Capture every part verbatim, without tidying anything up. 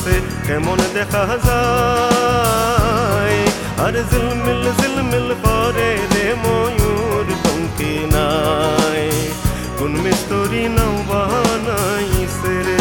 বানাইছে কেমন দেখা যায়। আর ঝিলমিল ঝিলমিল করে রে ময়ূর পঙ্খী নাই, কোন মিস্ত্রি নাও বানাইছে রে।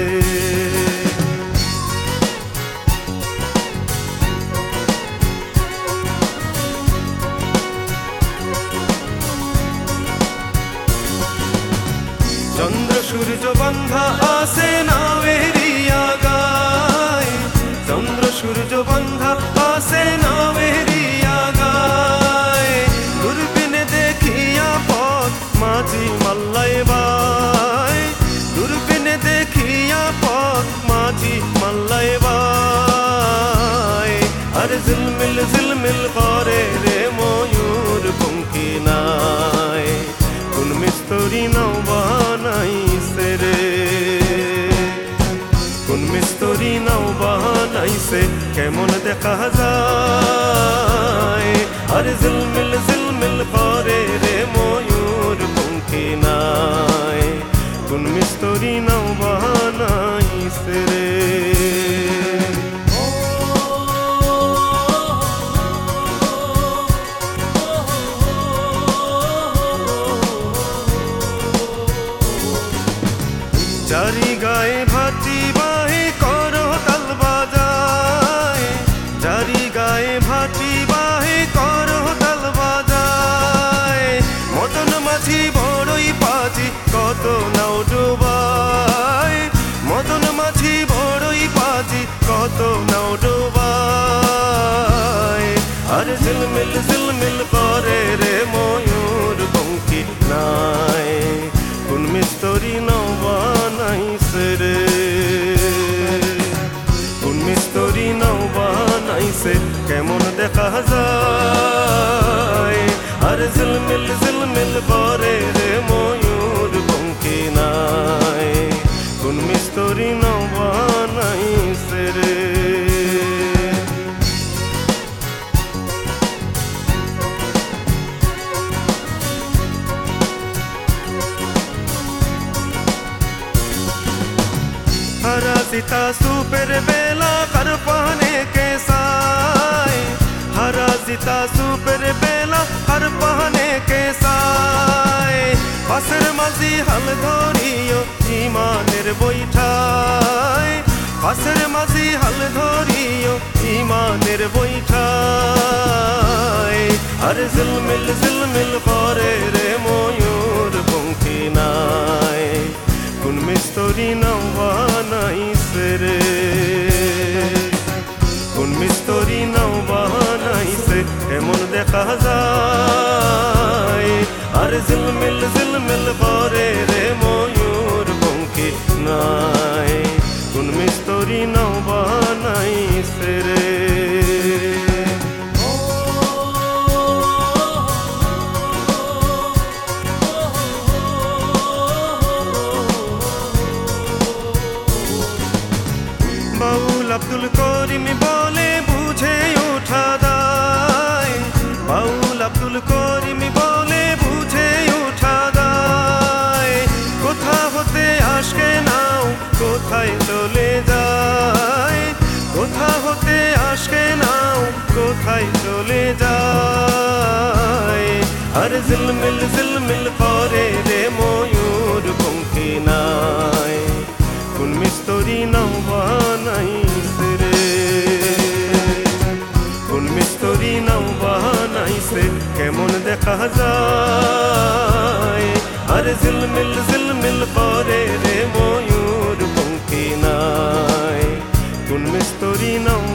চন্দ্র সূর্য বন্ধা আছে নাওয়েরি আগায়, চন্দ্র সূর্য বন্ধা আছে নাওয়েরি আগায়। দূরবীনে দেখিয়া পথ মাঝি মাল্লায় বাই, দূরবীনে দেখিয়া পথ মাঝি মাল্লায় বাই। আর ঝিলমিল ঝিলমিল করে রে ময়ূর পঙ্খী নাই, কোন মিস্ত্রি নাও বানাইছে রে, কোন মিস্ত্রি নাও বানাইছে কেমন দেখা যায়। আর ঝিলমিল ঝিলমিল করে রে ময়ূর পঙ্খী নাই, কোন মিস্ত্রি নাও বানাইছে রে। যারি গায়ে ভাটি বাহে করো তাল বাজায়, যারি গায়ে ভাটি বাহে করো তাল বাজায়। মদন মাঝি বড়ই পাজি কত নাও ডোবায়, মদন মাঝি বড়ই পাজি কত নাও ডোবায়। আর ঝিলমিল ঝিলমিল করে রে ময়ূর পঙ্খী নাই, কোন মিস্ত্রি নাও বানাইছে রে, কোন মিস্ত্রি নাও বানাইছে কেমন দেখা যায়। আর ঝিলমিল ঝিলমিল করে রে ময়ূর পঙ্খী নাই, কোন মিস্ত্রি নাও বানাইছে রে। हरा सीता सुपर बेला कर पाने के साय, हरा सीता सुपर बेला कर पाने के साय। पासेर माঝি हाल धरियो ইমানের বৈঠায়, পাশের মাঝি হাল ধরিও ইমানের বৈঠায়। আর ঝিলমিল ঝিলমিল করে রে ময়ূর পঙ্খী নাই, কোন মিস্ত্রি নাও বানাইছে রে, কোন মিস্ত্রি নাও বানাইছে এমন দেখা যায়। আর ঝিলমিল ঝিলমিল করে রে ময়ূর পঙ্খী নাই, কোন মিস্ত্রি নাও বানাইছে রে। বাউল আব্দুল করিম বলে বুঝে ওঠা দায়, বাউল আব্দুল করিম বলে বুঝে ওঠা দায়। কোথা হতে আসকে নাও কোথায় চলে যায়, কোথা হতে আসকে নাও কোথায় চলে যায়। আর ঝিলমিল ঝিলমিল করে রে ময়ূর পঙ্খী নাই, কোন মিস্ত্রি নাও বানাইছে রে, কোন মিস্ত্রি নাও বানাইছে কেমন দেখা যায়। আর ঝিলমিল ঝিলমিল করে রে ময়ূর পঙ্খী নাই, কোন মিস্ত্রি নাও